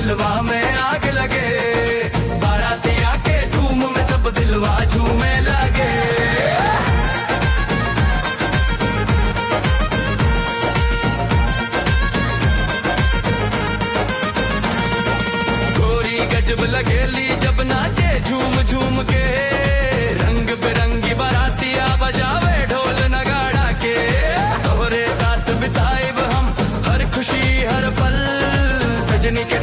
दिलवा में आग लगे, बारातिया के धूम में सब दिलवा झूमे लगे। गोरी गजब लगेली जब नाचे झूम झूम के, रंग बिरंगी बारातिया बजावे ढोल नगाड़ा के। तोहरे साथ बिताएब हम हर खुशी हर पल, सजनी के